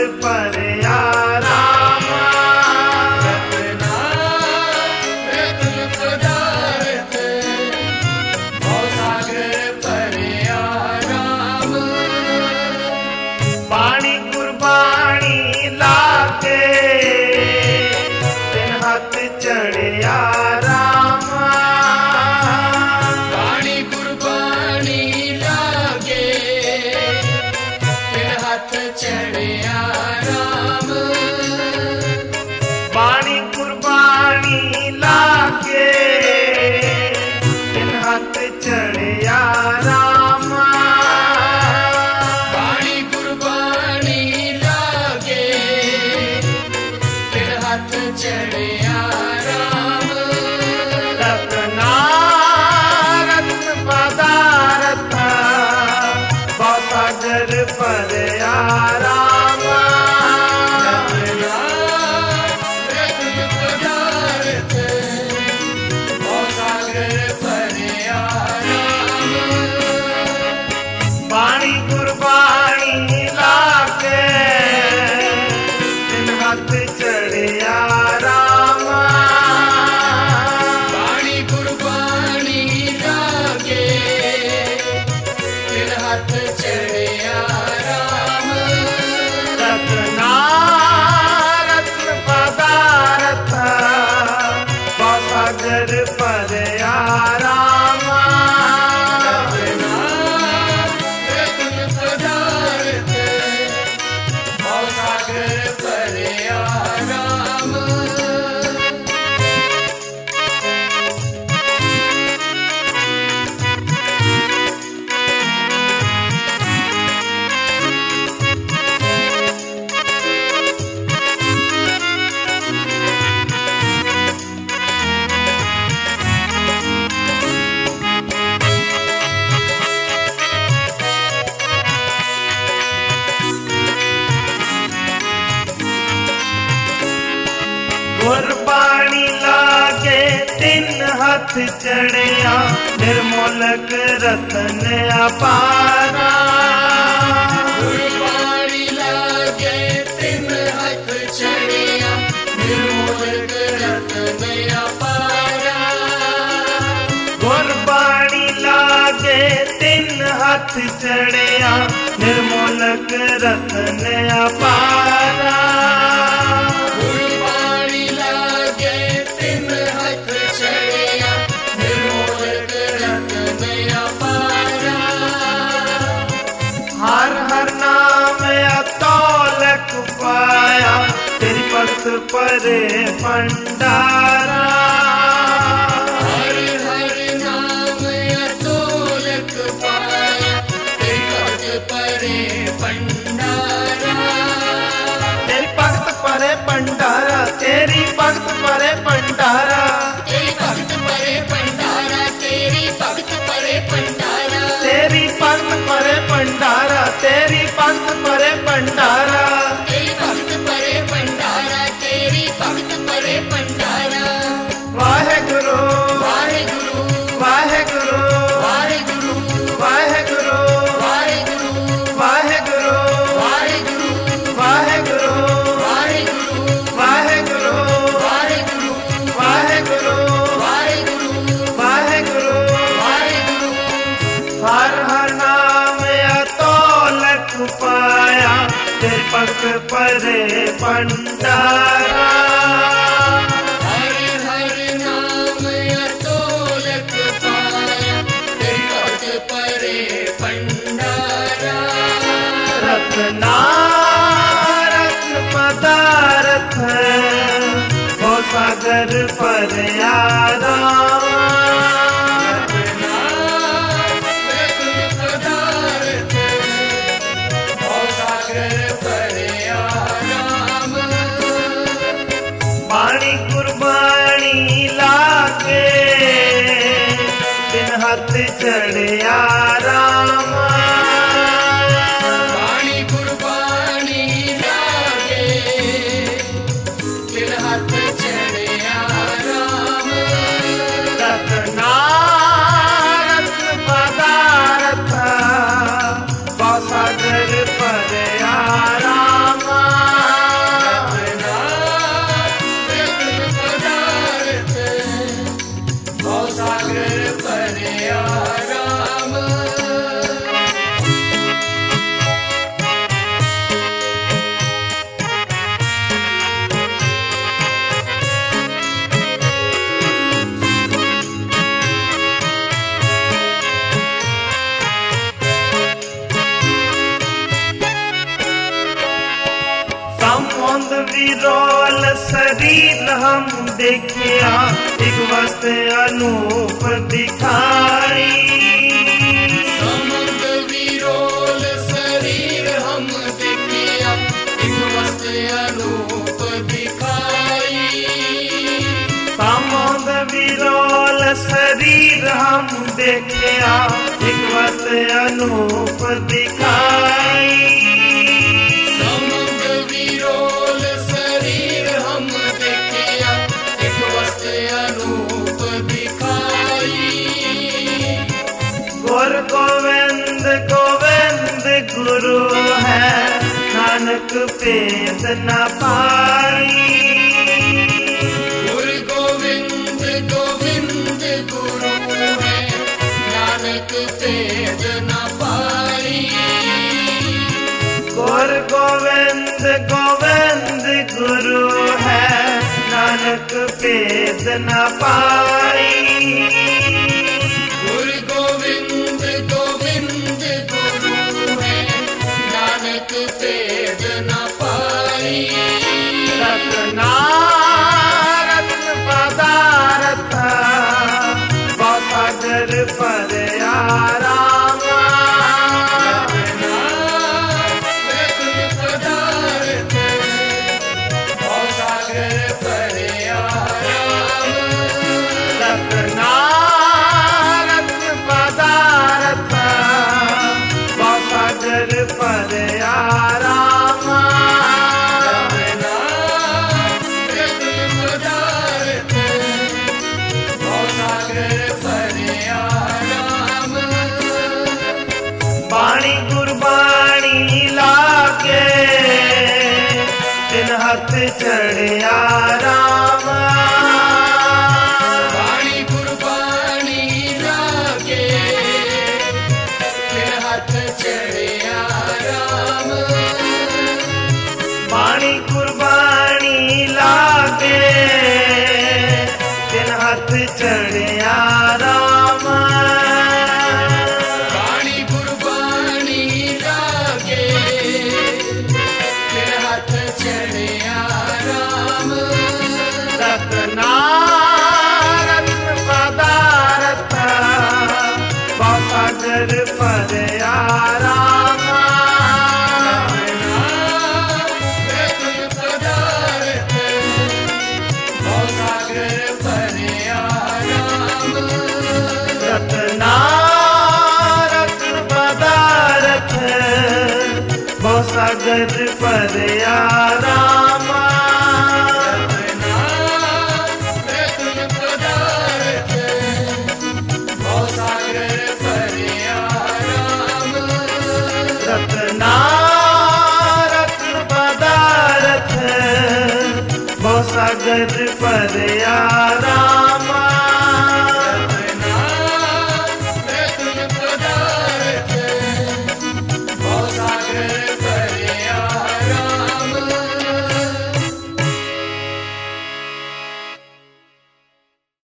परया रामा। रत्ना रत्न पदार्थ भवसागर परया राम। बाणी कुर्बानी लागे तिन हाथ चढ़िया रामा। बाणी कुर्बानी लागे तिन हाथ चढ़िया राम। बाणी कुर्बानी लागे तिन हाथ चढ़िया रामा। बाणी कुर्बानी लागे तिन हाथ चढ़िया राम। रत्ना रत्न पदार्थ भवसागर परया रामा। रत्ना रत्न पदार्थ भवसागर परया राम। बाणी कुर्बानी लागे तिन हाथ चढ़िया रामा। बाणी कुर्बानी लागे तिन हाथ चढ़िया राम। रत्ना रत्न पदार्थ भवसागर परया रामा। रत्ना रत्न पदार्थ भवसागर परया राम। कुर्बानी लागे तिन हाथ चढ़िया निर्मोलक रतन अपारा। कुर्बानी लागे तिन हाथ चढ़िया निर्मोलक रत्न अपारा। कुर्बानी लागे तिन हाथ चढ़िया निर्मोलक रतन अपारा। कुर्बानी लागे तिन हाथ चढ़िया निर्मोलक रत्न अपारा। हर हर नाम अतौलक पाया तेरी भक्त परे भंडारा। हर हर नाम अतोलक पाया तेरी भक्त परे भंडारा। तेरी भक्त परे भंडारा। तेरी भक्त परे भंडारा। तेरी भक्त परे भंडारा। तेरी भक्त परे भंडारा। तेरी भक्त परे भंडारा। तेरी भक्त परे भंडारा। तेरी भक्त परे भंडारा। तेरी भक्त परे भंडारा। वाहेगुरु वाहेगुरु वाहेगुरु वाहेगुरु वाहेगुरु वाहेगुरु वाहेगुरु वाहेगुरु वाहेगुरु वाहेगुरु वाहेगुरु वाहेगुरु वाहेगुरु वाहेगुरु वाहेगुरु। वाहेगुरु हर हर नाम अतौलक पाया तेरे भक्त परे भंडारा। हर हर नाम अतोलक पाया तेरी भक्त परे भंडारा। रत्ना रत्न पदार्थ भवसागर परया रामा। रत्ना रत्न पदार्थ भवसागर परया राम। बाणी कुर्बानी लागे तिन हाथ चढ़िया रामा। बाणी कुर्बानी लागे तिन हाथ चढ़िया राम। रत्ना रत्न पदार्थ भवसागर परया रामा। समुंद विरोल शरीर हम देखिया, एक वस्त अनूप दिखाई। समुंद विरोल शरीर हम देखिया, एक वस्त अनूप दिखाई। समुंद विरोल शरीर हम देखिया, एक वस्त अनूप दिखाई। समुंद विरोल शरीर हम देखिया, एक वस्त अनूप दिखाई। गुर गोविंद गोविंद गुरु है, नानक भेद न पाई। गुर गोविंद गोविंद गुरु है, नानक भेद न पाई। गुर गोविंद गोविंद गुरु है, नानक भेद न पाई। गुर गोविंद गोविंद गुरु है, नानक भेद न पाई। रत्ना रत्न पदारथ, सागर पर आराम। रत्न पदार्थ, सागर पर आराम। रत्ना रत्न पदारथ, सागर पर आराम। रत्न पदार्थ, सागर पर आराम। बाणी गुरबाणी लागे, दिन हथ चढ़िया राम। बाणी गुरबाणी लागे, फिर हाथ चढ़िया राम। बाणी गुरबाणी लागे, दिन हथ चढ़िया राम। बाणी गुरबाणी लागे, फिर हाथ चढ़िया राम। रत्ना रत्न पदारथ, सागर पर आराम। रत्न पदार्थ, सागर पर आराम। रत्ना रत्न पदारथ, सागर पर आराम। रत्न पदार्थ, सागर पर आराम। रत्ना रत्न पदारथ, सागर पर आराम।